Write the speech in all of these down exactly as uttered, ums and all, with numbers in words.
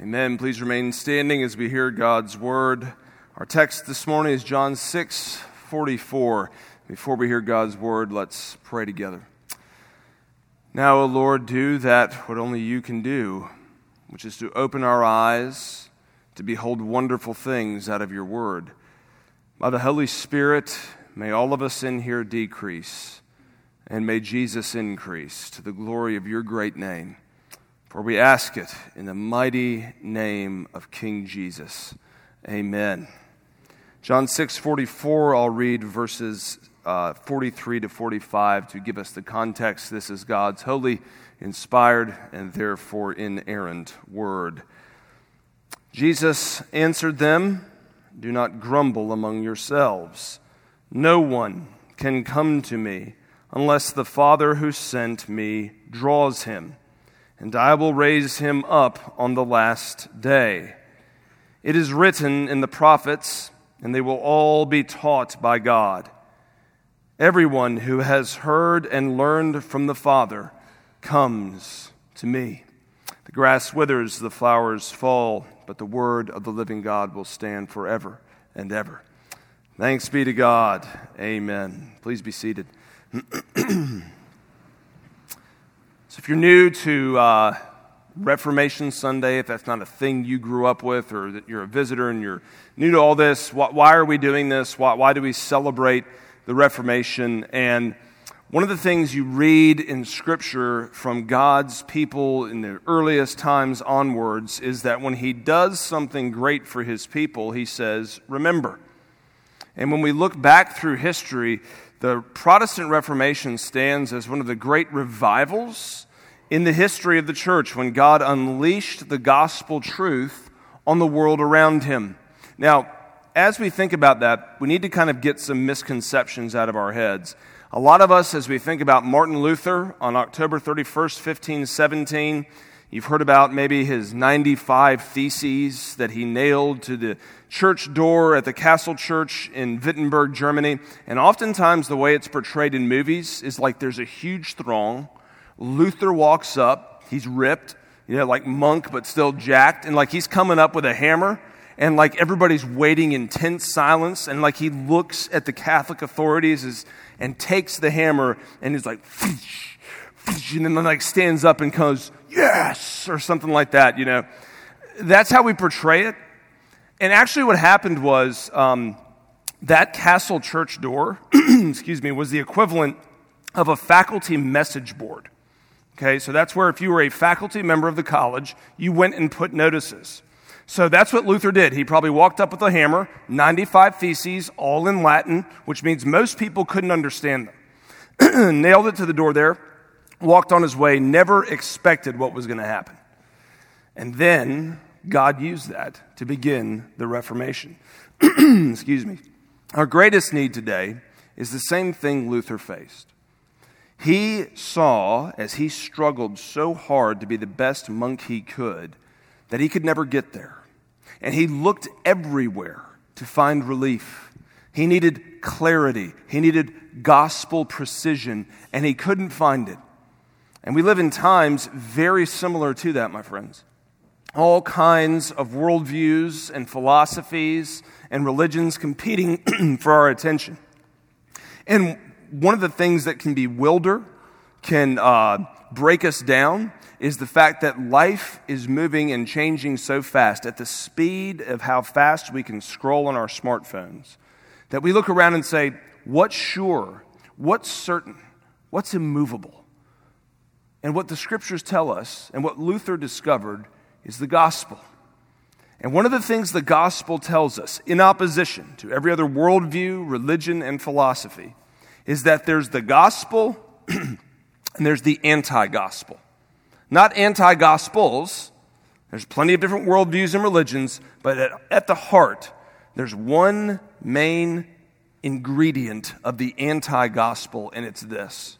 Amen. Please remain standing as we hear God's word. Our text this morning is John six forty-four. Before we hear God's word, let's pray together. Now, O Lord, do that what only you can do, which is to open our eyes to behold wonderful things out of your word. By the Holy Spirit, may all of us in here decrease, and may Jesus increase to the glory of your great name. For we ask it in the mighty name of King Jesus. Amen. John six forty-four, I'll read verses uh, forty-three to forty-five to give us the context. This is God's holy, inspired, and therefore inerrant word. Jesus answered them, "Do not grumble among yourselves. No one can come to me unless the Father who sent me draws him, and I will raise him up on the last day. It is written in the prophets, and they will all be taught by God. Everyone who has heard and learned from the Father comes to me. The grass withers, the flowers fall, but the word of the living God will stand forever and ever." Thanks be to God. Amen. Please be seated. So if you're new to uh, Reformation Sunday, if that's not a thing you grew up with, or that you're a visitor and you're new to all this, why, why are we doing this? Why, why do we celebrate the Reformation? And one of the things you read in Scripture from God's people in the earliest times onwards is that when he does something great for his people, he says, "Remember." And when we look back through history, the Protestant Reformation stands as one of the great revivals in the history of the church when God unleashed the gospel truth on the world around him. Now, as we think about that, we need to kind of get some misconceptions out of our heads. A lot of us, as we think about Martin Luther on October thirty-first, fifteen seventeen, you've heard about maybe his ninety-five theses that he nailed to the church door at the Castle Church in Wittenberg, Germany. And oftentimes the way it's portrayed in movies is like there's a huge throng. Luther walks up. He's ripped, you know, like monk, but still jacked. And like he's coming up with a hammer. And like everybody's waiting in tense silence. And like he looks at the Catholic authorities as, and takes the hammer and is like, "Fish, fish," and then like stands up and goes, "Yes," or something like that, you know. That's how we portray it. And actually what happened was um, that Castle Church door, excuse me, was the equivalent of a faculty message board. Okay, so that's where if you were a faculty member of the college, you went and put notices. So that's what Luther did. He probably walked up with a hammer, ninety-five theses, all in Latin, which means most people couldn't understand them. Nailed it to the door there, walked on his way, never expected what was going to happen. And then God used that to begin the Reformation. Excuse me. Our greatest need today is the same thing Luther faced. He saw, as he struggled so hard to be the best monk he could, that he could never get there. And he looked everywhere to find relief. He needed clarity. He needed gospel precision, and he couldn't find it. And we live in times very similar to that, my friends. All kinds of worldviews and philosophies and religions competing for our attention. And one of the things that can bewilder, can uh, break us down, is the fact that life is moving and changing so fast at the speed of how fast we can scroll on our smartphones, that we look around and say, what's sure, what's certain, what's immovable? And what the Scriptures tell us, and what Luther discovered, is the gospel. And one of the things the gospel tells us, in opposition to every other worldview, religion, and philosophy, is that there's the gospel and there's the anti-gospel. Not anti-gospels. There's plenty of different worldviews and religions, but at, at the heart, there's one main ingredient of the anti-gospel, and it's this: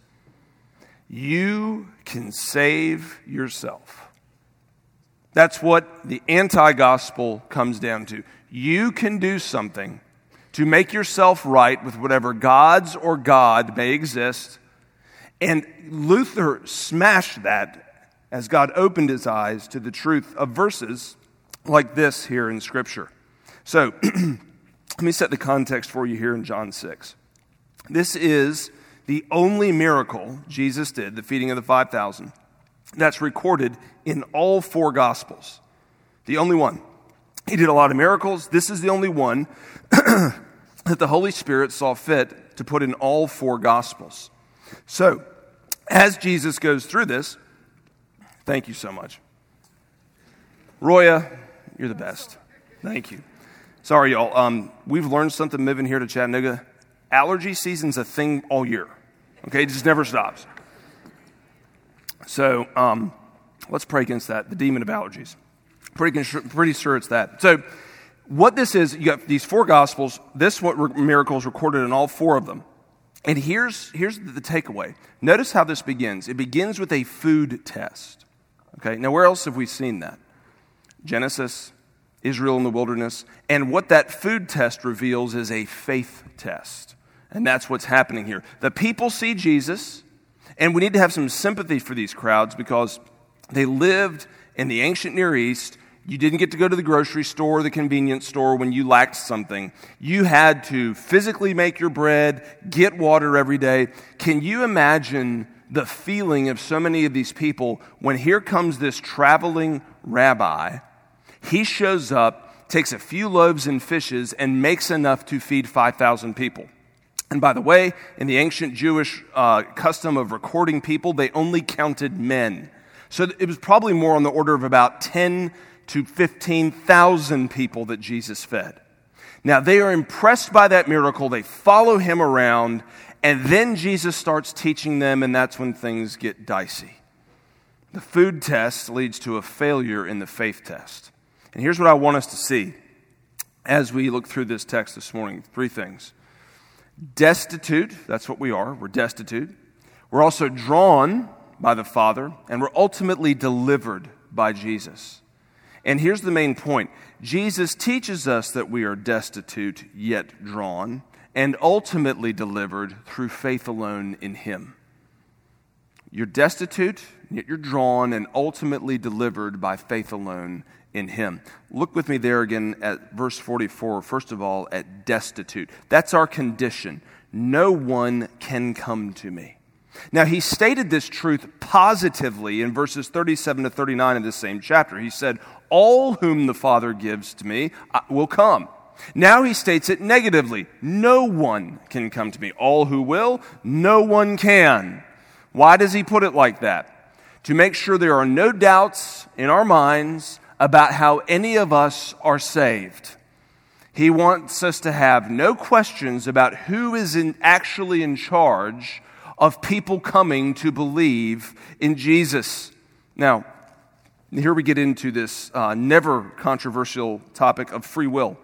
you can save yourself. That's what the anti-gospel comes down to. You can do something to make yourself right with whatever gods or God may exist. And Luther smashed that as God opened his eyes to the truth of verses like this here in Scripture. So, let me set the context for you here in John six. This is the only miracle Jesus did, the feeding of the five thousand, that's recorded in all four Gospels. The only one. He did a lot of miracles. This is the only one that the Holy Spirit saw fit to put in all four Gospels. So, as Jesus goes through this, thank you so much. Roya, you're the best. Thank you. Sorry, y'all. Um, we've learned something moving here to Chattanooga. Allergy season's a thing all year. Okay, it just never stops. So um, let's pray against that, the demon of allergies. Pretty, pretty sure it's that. So what this is, you got these four Gospels. This what miracle is recorded in all four of them. And here's, here's the takeaway. Notice how this begins. It begins with a food test. Okay, now where else have we seen that? Genesis, Israel in the wilderness. And what that food test reveals is a faith test. And that's what's happening here. The people see Jesus, and we need to have some sympathy for these crowds because they lived in the ancient Near East. You didn't get to go to the grocery store or the convenience store when you lacked something. You had to physically make your bread, get water every day. Can you imagine the feeling of so many of these people when here comes this traveling rabbi? He shows up, takes a few loaves and fishes, and makes enough to feed five thousand people. And by the way, in the ancient Jewish uh, custom of recording people, they only counted men. So it was probably more on the order of about ten to fifteen thousand people that Jesus fed. Now, they are impressed by that miracle. They follow him around, and then Jesus starts teaching them, and that's when things get dicey. The food test leads to a failure in the faith test. And here's what I want us to see as we look through this text this morning. Three things. Destitute, that's what we are. We're destitute. We're also drawn by the Father, and we're ultimately delivered by Jesus. And here's the main point. Jesus teaches us that we are destitute yet drawn, and ultimately delivered through faith alone in him. You're destitute, yet you're drawn, and ultimately delivered by faith alone in him. Look with me there again at verse forty-four. First of all, at destitute. That's our condition. No one can come to me. Now, he stated this truth positively in verses thirty-seven to thirty-nine of this same chapter. He said, all whom the Father gives to me will come. Now he states it negatively. No one can come to me. All who will, no one can. Why does he put it like that? To make sure there are no doubts in our minds about how any of us are saved. He wants us to have no questions about who is in, actually in charge of people coming to believe in Jesus. Now, here we get into this uh, never controversial topic of free will.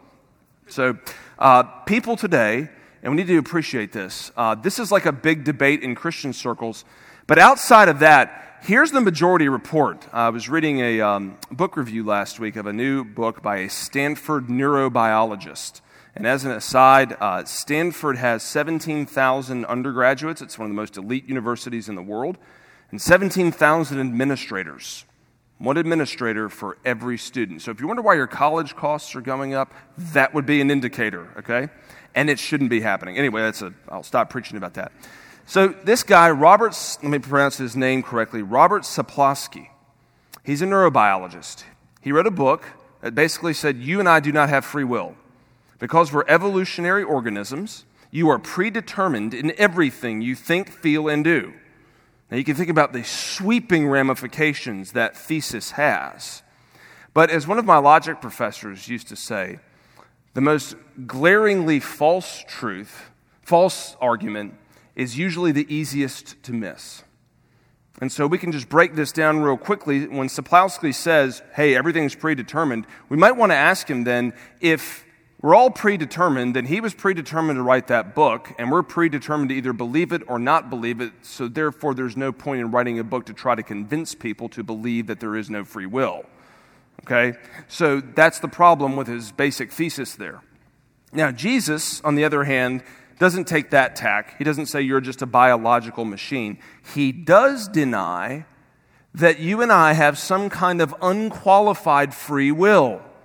So, uh, people today, and we need to appreciate this, uh, this is like a big debate in Christian circles, but outside of that, here's the majority report. I was reading a um, book review last week of a new book by a Stanford neurobiologist. And as an aside, uh, Stanford has seventeen thousand undergraduates. It's one of the most elite universities in the world. And seventeen thousand administrators. One administrator for every student. So if you wonder why your college costs are going up, that would be an indicator, okay? And it shouldn't be happening. Anyway, that's a, I'll stop preaching about that. So this guy, Robert, let me pronounce his name correctly, Robert Sapolsky, he's a neurobiologist. He wrote a book that basically said, you and I do not have free will. Because we're evolutionary organisms, you are predetermined in everything you think, feel, and do. Now you can think about the sweeping ramifications that thesis has. But as one of my logic professors used to say, the most glaringly false truth, false argument, is usually the easiest to miss. And so we can just break this down real quickly. When Sapolsky says, hey, everything's predetermined, we might want to ask him then, if we're all predetermined, then he was predetermined to write that book, and we're predetermined to either believe it or not believe it, so therefore there's no point in writing a book to try to convince people to believe that there is no free will. Okay? So that's the problem with his basic thesis there. Now, Jesus, on the other hand, doesn't take that tack. He doesn't say you're just a biological machine. He does deny that you and I have some kind of unqualified free will.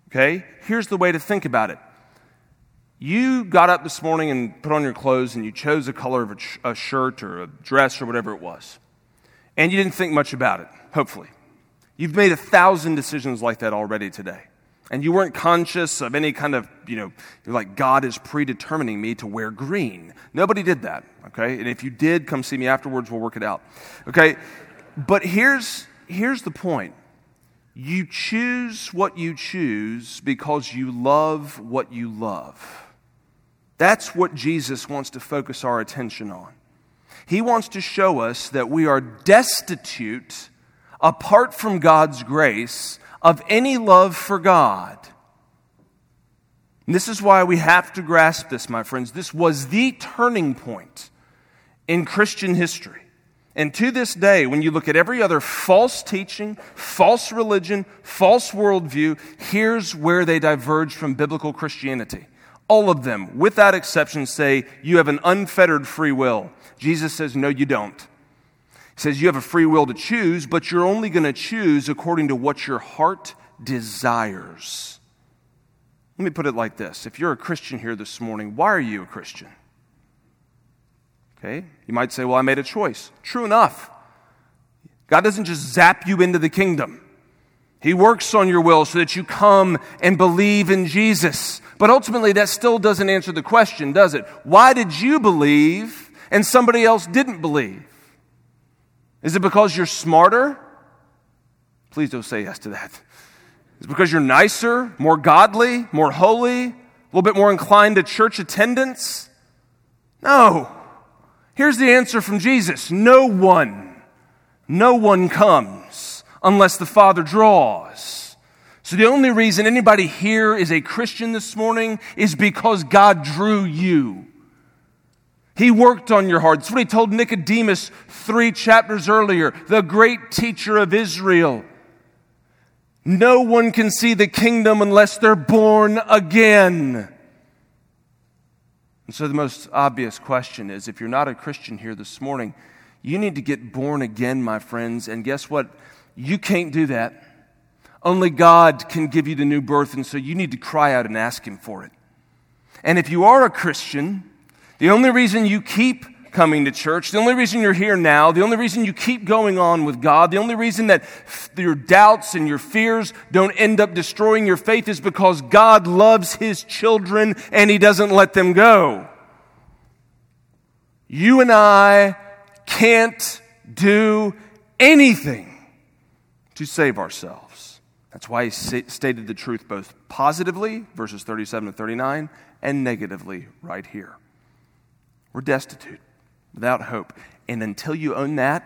Okay? Here's the way to think about it. You got up this morning and put on your clothes and you chose a color of a, ch- a shirt or a dress or whatever it was. And you didn't think much about it, hopefully. You've made a thousand decisions like that already today. And you weren't conscious of any kind of, you know, you're like, God is predetermining me to wear green. Nobody did that, okay? And if you did, come see me afterwards, we'll work it out, okay? But here's, here's the point. You choose what you choose because you love what you love. That's what Jesus wants to focus our attention on. He wants to show us that we are destitute, apart from God's grace, of any love for God. And this is why we have to grasp this, my friends. This was the turning point in Christian history. And to this day, when you look at every other false teaching, false religion, false worldview, here's where they diverge from biblical Christianity. All of them, without exception, say you have an unfettered free will. Jesus says, no, you don't. He says you have a free will to choose, but you're only going to choose according to what your heart desires. Let me put it like this. If you're a Christian here this morning, why are you a Christian? Okay, you might say, well, I made a choice. True enough. God doesn't just zap you into the kingdom. He works on your will so that you come and believe in Jesus. But ultimately, that still doesn't answer the question, does it? Why did you believe and somebody else didn't believe? Is it because you're smarter? Please don't say yes to that. Is it because you're nicer, more godly, more holy, a little bit more inclined to church attendance? No. Here's the answer from Jesus. No one, no one comes unless the Father draws. So the only reason anybody here is a Christian this morning is because God drew you. He worked on your heart. That's what he told Nicodemus three chapters earlier, the great teacher of Israel. No one can see the kingdom unless they're born again. And so the most obvious question is, if you're not a Christian here this morning, you need to get born again, my friends. And guess what? You can't do that. Only God can give you the new birth, and so you need to cry out and ask Him for it. And if you are a Christian, the only reason you keep coming to church, the only reason you're here now, the only reason you keep going on with God, the only reason that your doubts and your fears don't end up destroying your faith is because God loves His children and He doesn't let them go. You and I can't do anything to save ourselves. That's why He stated the truth both positively, verses thirty-seven to thirty-nine, and negatively right here. We're destitute, without hope. And until you own that,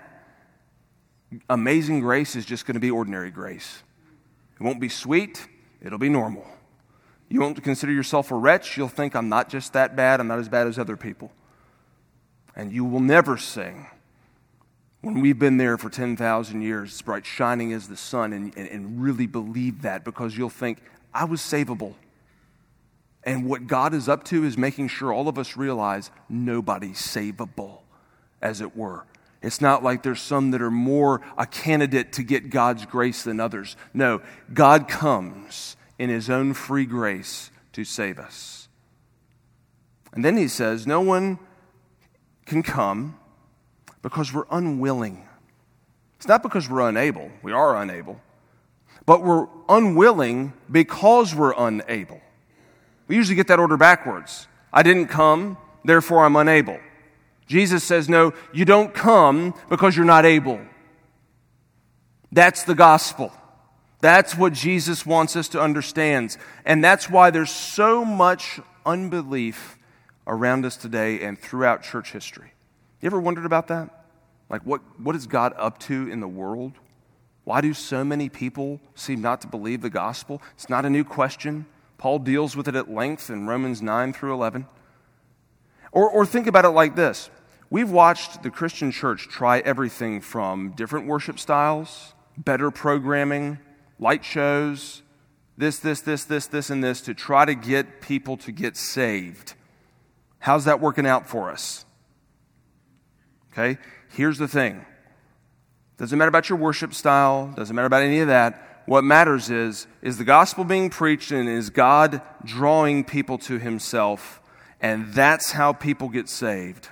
amazing grace is just going to be ordinary grace. It won't be sweet, it'll be normal. You won't consider yourself a wretch. You'll think, I'm not just that bad, I'm not as bad as other people. And you will never sing, when we've been there for ten thousand years, it's bright shining as the sun, and, and, and really believe that, because you'll think, I was savable. And what God is up to is making sure all of us realize nobody's savable, as it were. It's not like there's some that are more a candidate to get God's grace than others. No, God comes in His own free grace to save us. And then He says, no one can come because we're unwilling. It's not because we're unable. We are unable. But we're unwilling because we're unable. We usually get that order backwards. I didn't come, therefore I'm unable. Jesus says, no, you don't come because you're not able. That's the gospel. That's what Jesus wants us to understand. And that's why there's so much unbelief around us today and throughout church history. You ever wondered about that? Like, what, what is God up to in the world? Why do so many people seem not to believe the gospel? It's not a new question. Paul deals with it at length in Romans nine through eleven. Or, or think about it like this. We've watched the Christian church try everything from different worship styles, better programming, light shows, this, this, this, this, this, and this, to try to get people to get saved. How's that working out for us? Okay, here's the thing. Doesn't matter about your worship style, doesn't matter about any of that. what matters is, is the gospel being preached and is God drawing people to himself, and that's how people get saved.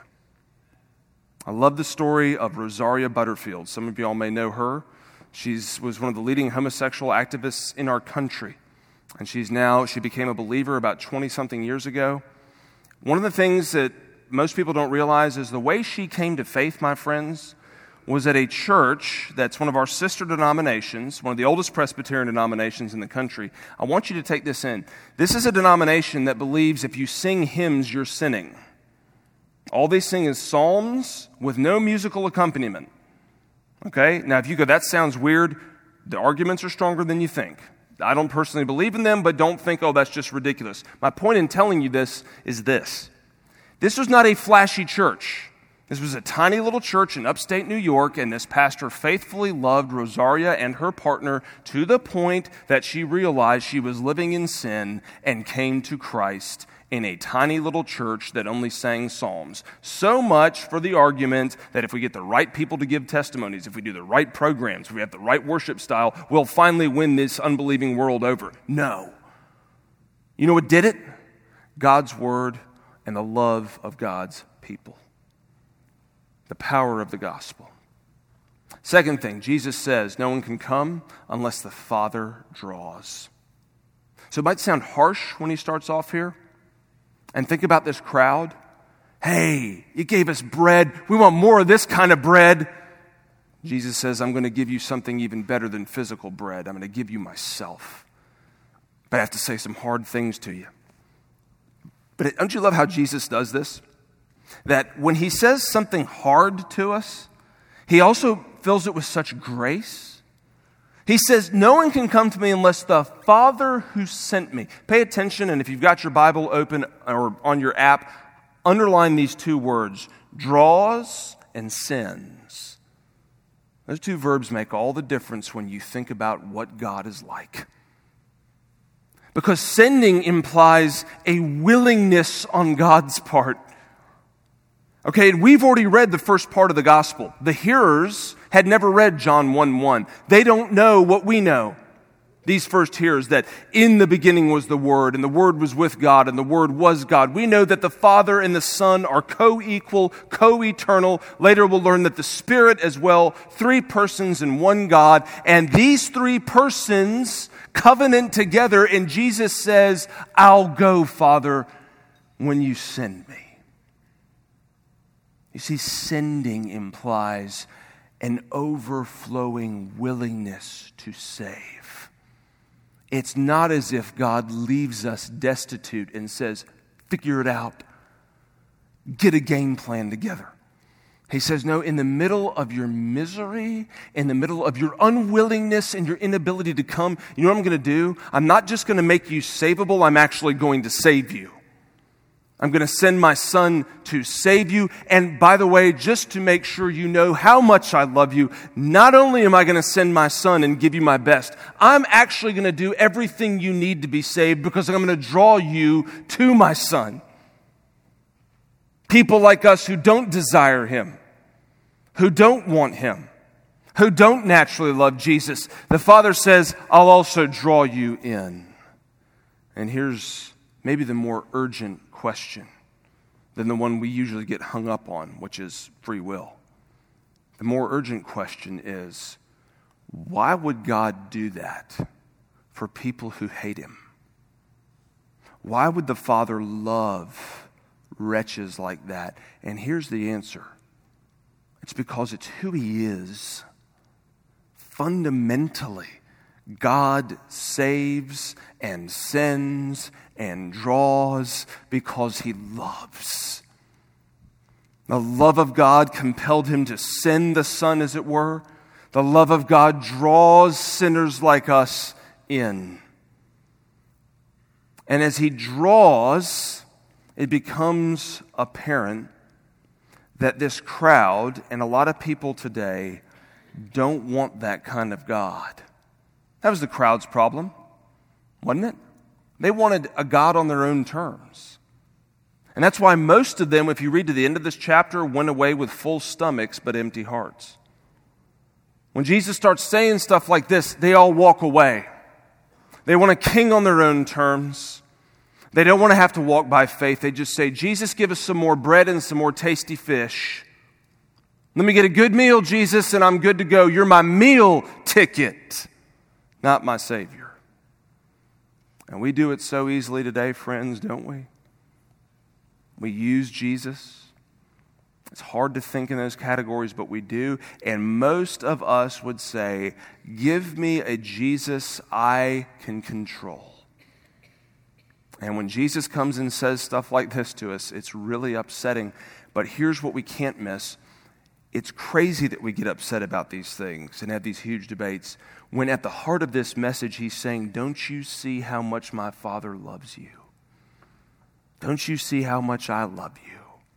I love the story of Rosaria Butterfield. Some of y'all may know her. She was one of the leading homosexual activists in our country, and she's now, she became a believer about twenty-something years ago. One of the things that most people don't realize is the way she came to faith, my friends, was at a church that's one of our sister denominations, one of the oldest Presbyterian denominations in the country. I want you to take this in. This is a denomination that believes if you sing hymns, you're sinning. All they sing is psalms with no musical accompaniment. Okay? Now, if you go, that sounds weird, the arguments are stronger than you think. I don't personally believe in them, but don't think, oh, that's just ridiculous. My point in telling you this is this. This was not a flashy church. This was a tiny little church in upstate New York, and this pastor faithfully loved Rosaria and her partner to the point that she realized she was living in sin and came to Christ in a tiny little church that only sang psalms. So much for the argument that if we get the right people to give testimonies, if we do the right programs, if we have the right worship style, we'll finally win this unbelieving world over. No. You know what did it? God's word and the love of God's people. The power of the gospel. Second thing, Jesus says, no one can come unless the Father draws. So it might sound harsh when he starts off here. And think about this crowd. Hey, you gave us bread. We want more of this kind of bread. Jesus says, I'm going to give you something even better than physical bread. I'm going to give you myself. But I have to say some hard things to you. But don't you love how Jesus does this? That when he says something hard to us, he also fills it with such grace. He says, no one can come to me unless the Father who sent me. Pay attention, and if you've got your Bible open or on your app, underline these two words, draws and sends. Those two verbs make all the difference when you think about what God is like. Because sending implies a willingness on God's part. Okay, and we've already read the first part of the gospel. The hearers had never read John one one. They don't know what we know. These first hearers, that in the beginning was the Word, and the Word was with God, and the Word was God. We know that the Father and the Son are co-equal, co-eternal. Later we'll learn that the Spirit as well, three persons in one God. And these three persons covenant together, and Jesus says, I'll go, Father, when you send me. You see, sending implies an overflowing willingness to save. It's not as if God leaves us destitute and says, figure it out. Get a game plan together. He says, no, in the middle of your misery, in the middle of your unwillingness and your inability to come, you know what I'm going to do? I'm not just going to make you savable, I'm actually going to save you. I'm going to send my Son to save you. And by the way, just to make sure you know how much I love you, not only am I going to send my Son and give you my best, I'm actually going to do everything you need to be saved because I'm going to draw you to my Son. People like us who don't desire Him, who don't want Him, who don't naturally love Jesus, the Father says, I'll also draw you in. And here's maybe the more urgent question than the one we usually get hung up on, which is free will. The more urgent question is, why would God do that for people who hate Him? Why would the Father love wretches like that? And here's the answer. It's because it's who He is. Fundamentally, God saves and sends and draws because He loves. The love of God compelled Him to send the Son, as it were. The love of God draws sinners like us in. And as He draws, it becomes apparent that this crowd and a lot of people today don't want that kind of God. That was the crowd's problem, wasn't it? They wanted a God on their own terms. And that's why most of them, if you read to the end of this chapter, went away with full stomachs but empty hearts. When Jesus starts saying stuff like this, they all walk away. They want a king on their own terms. They don't want to have to walk by faith. They just say, Jesus, give us some more bread and some more tasty fish. Let me get a good meal, Jesus, and I'm good to go. You're my meal ticket, not my Savior. And we do it so easily today, friends, don't we? We use Jesus. It's hard to think in those categories, but we do. And most of us would say, give me a Jesus I can control. And when Jesus comes and says stuff like this to us, it's really upsetting. But here's what we can't miss. It's crazy that we get upset about these things and have these huge debates, when at the heart of this message, he's saying, don't you see how much my Father loves you? Don't you see how much I love you?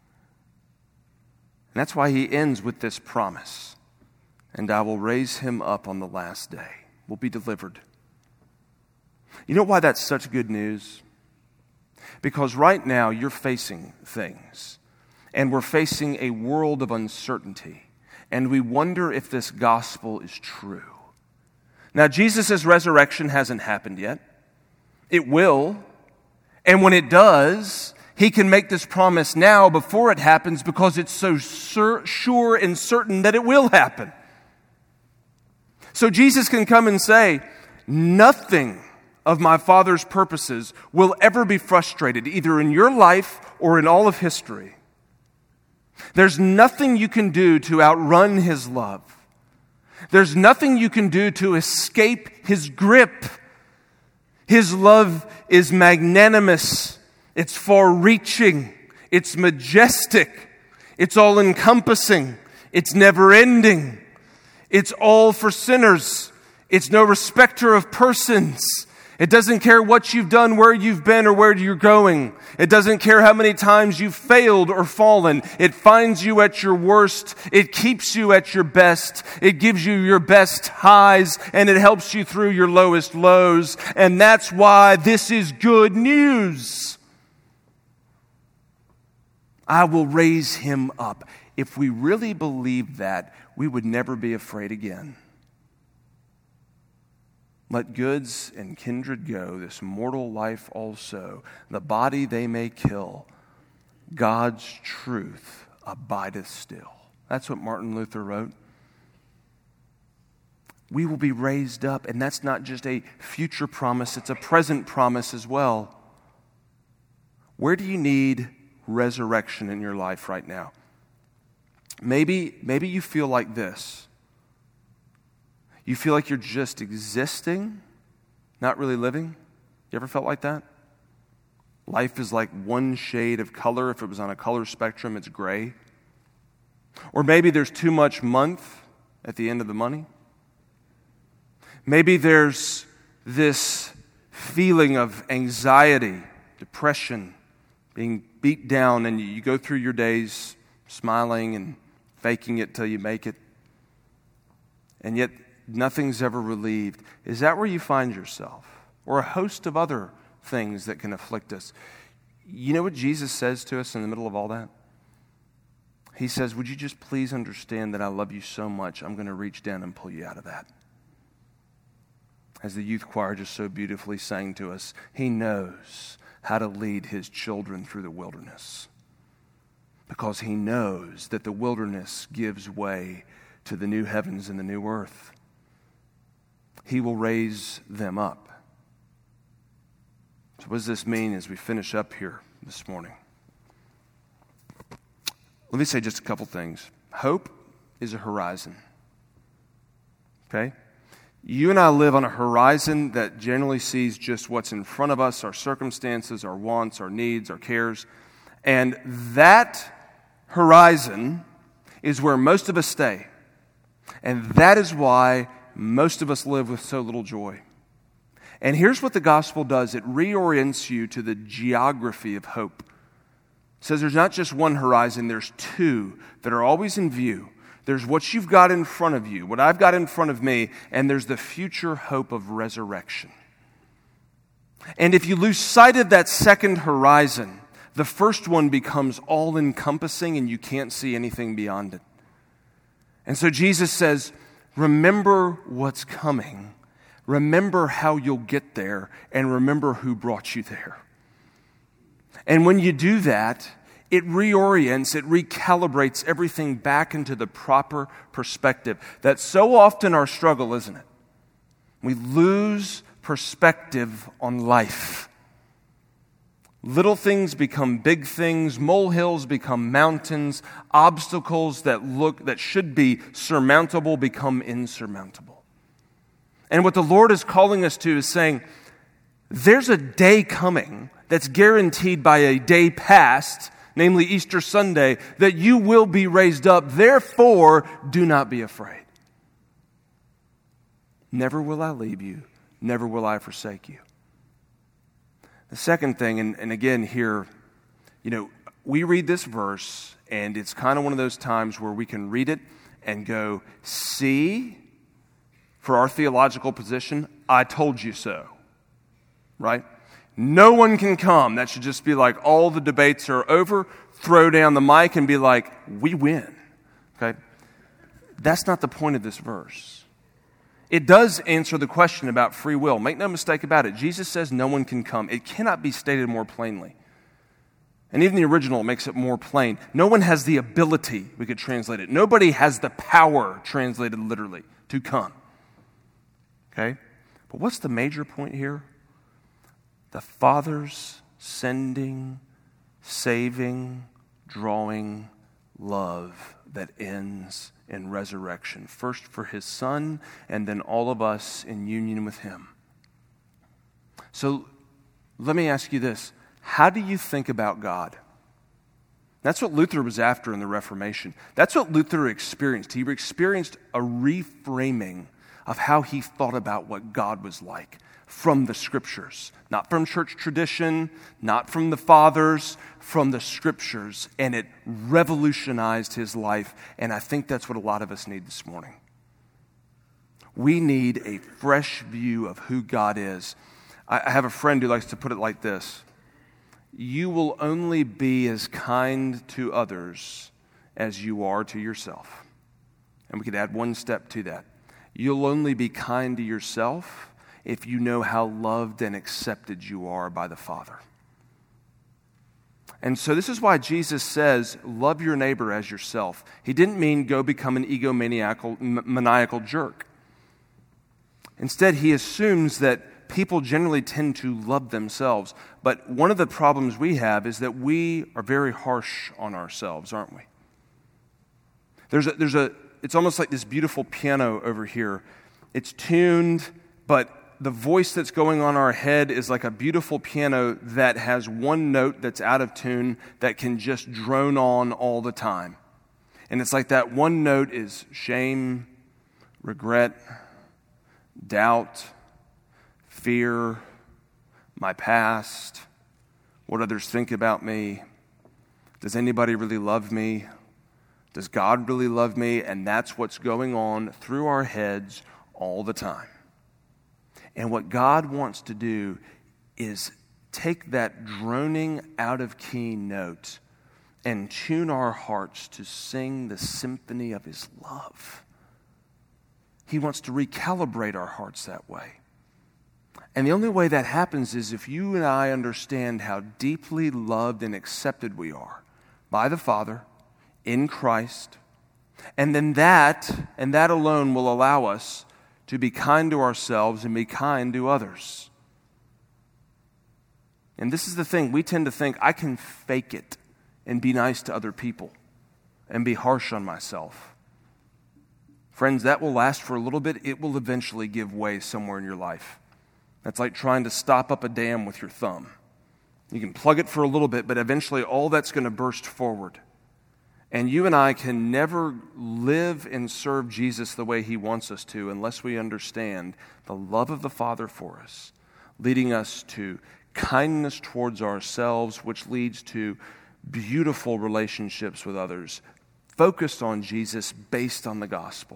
And that's why he ends with this promise. And I will raise him up on the last day. We'll be delivered. You know why that's such good news? Because right now you're facing things. And we're facing a world of uncertainty. And we wonder if this gospel is true. Now, Jesus' resurrection hasn't happened yet. It will. And when it does, he can make this promise now before it happens because it's so sur- sure and certain that it will happen. So Jesus can come and say, nothing of my Father's purposes will ever be frustrated, either in your life or in all of history. There's nothing you can do to outrun his love. There's nothing you can do to escape his grip. His love is magnanimous. It's far-reaching. It's majestic. It's all-encompassing. It's never-ending. It's all for sinners. It's no respecter of persons. It doesn't care what you've done, where you've been, or where you're going. It doesn't care how many times you've failed or fallen. It finds you at your worst. It keeps you at your best. It gives you your best highs, and it helps you through your lowest lows. And that's why this is good news. I will raise him up. If we really believed that, we would never be afraid again. Let goods and kindred go, this mortal life also. The body they may kill. God's truth abideth still. That's what Martin Luther wrote. We will be raised up, and that's not just a future promise, it's a present promise as well. Where do you need resurrection in your life right now? Maybe, maybe you feel like this. You feel like you're just existing, not really living. You ever felt like that? Life is like one shade of color. If it was on a color spectrum, it's gray. Or maybe there's too much month at the end of the money. Maybe there's this feeling of anxiety, depression, being beat down, and you go through your days smiling and faking it till you make it. And yet, nothing's ever relieved. Is that where you find yourself? Or a host of other things that can afflict us? You know what Jesus says to us in the middle of all that? He says, would you just please understand that I love you so much, I'm going to reach down and pull you out of that. As the youth choir just so beautifully sang to us, he knows how to lead his children through the wilderness. Because he knows that the wilderness gives way to the new heavens and the new earth. He will raise them up. So what does this mean as we finish up here this morning? Let me say just a couple things. Hope is a horizon. Okay? You and I live on a horizon that generally sees just what's in front of us, our circumstances, our wants, our needs, our cares. And that horizon is where most of us stay. And that is why most of us live with so little joy. And here's what the gospel does. It reorients you to the geography of hope. It says there's not just one horizon, there's two that are always in view. There's what you've got in front of you, what I've got in front of me, and there's the future hope of resurrection. And if you lose sight of that second horizon, the first one becomes all-encompassing and you can't see anything beyond it. And so Jesus says, remember what's coming, remember how you'll get there, and remember who brought you there. And when you do that, it reorients, it recalibrates everything back into the proper perspective. That's so often our struggle, isn't it? We lose perspective on life. Little things become big things, molehills become mountains, obstacles that look that should be surmountable become insurmountable. And what the Lord is calling us to is saying, there's a day coming that's guaranteed by a day past, namely Easter Sunday, that you will be raised up. Therefore, do not be afraid. Never will I leave you. Never will I forsake you. The second thing, and, and again here, you know, we read this verse, and it's kind of one of those times where we can read it and go, see, for our theological position, I told you so, right? No one can come. That should just be like all the debates are over, throw down the mic and be like, we win, okay? That's not the point of this verse. It does answer the question about free will. Make no mistake about it. Jesus says no one can come. It cannot be stated more plainly. And even the original makes it more plain. No one has the ability, we could translate it. Nobody has the power, translated literally, to come. Okay? But what's the major point here? The Father's sending, saving, drawing love that ends in resurrection. First for His Son, and then all of us in union with Him. So let me ask you this. How do you think about God? That's what Luther was after in the Reformation. That's what Luther experienced. He experienced a reframing of how he thought about what God was like from the Scriptures. Not from church tradition, not from the fathers, from the Scriptures. And it revolutionized his life. And I think that's what a lot of us need this morning. We need a fresh view of who God is. I have a friend who likes to put it like this. You will only be as kind to others as you are to yourself. And we could add one step to that. You'll only be kind to yourself if you know how loved and accepted you are by the Father. And so this is why Jesus says, love your neighbor as yourself. He didn't mean go become an egomaniacal, maniacal jerk. Instead, he assumes that people generally tend to love themselves. But one of the problems we have is that we are very harsh on ourselves, aren't we? There's a, there's a, it's almost like this beautiful piano over here. It's tuned, but the voice that's going on our head is like a beautiful piano that has one note that's out of tune that can just drone on all the time. And it's like that one note is shame, regret, doubt, fear, my past, what others think about me. Does anybody really love me? Does God really love me? And that's what's going on through our heads all the time. And what God wants to do is take that droning out of key note and tune our hearts to sing the symphony of His love. He wants to recalibrate our hearts that way. And the only way that happens is if you and I understand how deeply loved and accepted we are by the Father in Christ. And then that, and that alone will allow us to be kind to ourselves and be kind to others. And this is the thing, we tend to think I can fake it and be nice to other people and be harsh on myself. Friends, that will last for a little bit. It will eventually give way somewhere in your life. That's like trying to stop up a dam with your thumb. You can plug it for a little bit, but eventually all that's going to burst forward. And you and I can never live and serve Jesus the way He wants us to unless we understand the love of the Father for us, leading us to kindness towards ourselves, which leads to beautiful relationships with others, focused on Jesus, based on the gospel.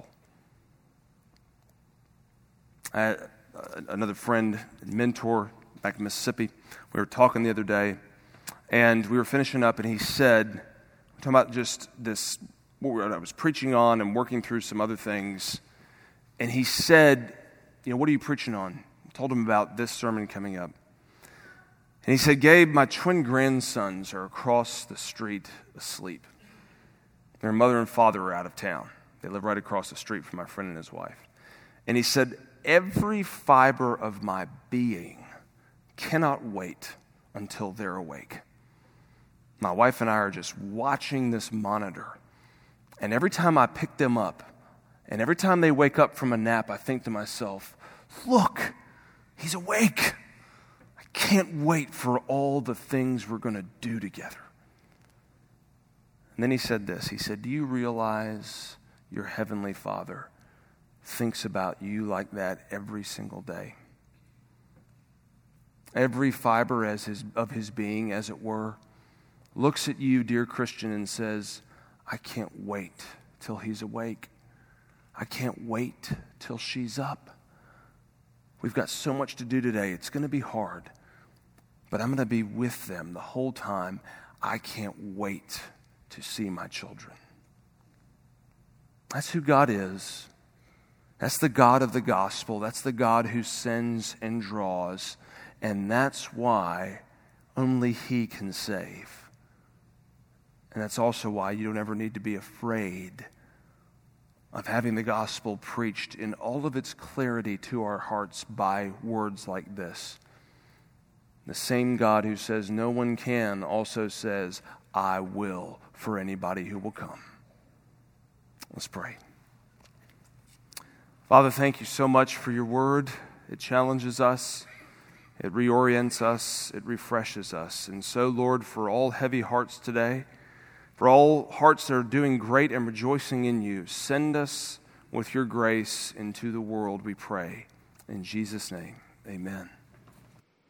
I, another friend, mentor back in Mississippi, we were talking the other day, and we were finishing up, and he said, talking about just this, what I was preaching on and working through some other things. And he said, you know, what are you preaching on? I told him about this sermon coming up. And he said, Gabe, my twin grandsons are across the street asleep. Their mother and father are out of town. They live right across the street from my friend and his wife. And he said, every fiber of my being cannot wait until they're awake. My wife and I are just watching this monitor. And every time I pick them up, and every time they wake up from a nap, I think to myself, look, he's awake. I can't wait for all the things we're going to do together. And then he said this. He said, do you realize your heavenly Father thinks about you like that every single day? Every fiber as his, of his being, as it were, looks at you, dear Christian, and says, I can't wait till he's awake. I can't wait till she's up. We've got so much to do today. It's going to be hard, but I'm going to be with them the whole time. I can't wait to see my children. That's who God is. That's the God of the gospel. That's the God who sends and draws. And that's why only he can save. And that's also why you don't ever need to be afraid of having the gospel preached in all of its clarity to our hearts by words like this. The same God who says no one can also says, I will for anybody who will come. Let's pray. Father, thank you so much for your word. It challenges us. It reorients us. It refreshes us. And so, Lord, for all heavy hearts today, for all hearts that are doing great and rejoicing in you, send us with your grace into the world, we pray. In Jesus' name, amen.